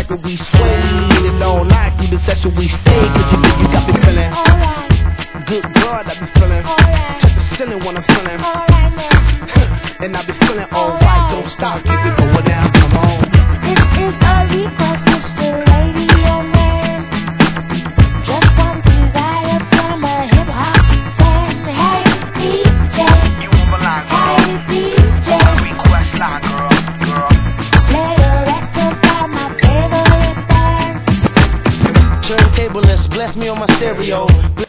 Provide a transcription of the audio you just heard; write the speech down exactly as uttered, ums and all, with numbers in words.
like when we sway. And all night through the session we stay. Cause you know you got me feeling Alright, good God, I be feeling alright, touch the ceiling when I'm feeling alright now. and I be feeling alright. Don't stop, keep it going down, come on. This is a request, Mister Radio Man. Just one desire from a hip hop fan. Hey D J, You move along, girl. hey D J, Request line, girl, girl. play a record by my favorite band. Turntablist, bless me on my stereo.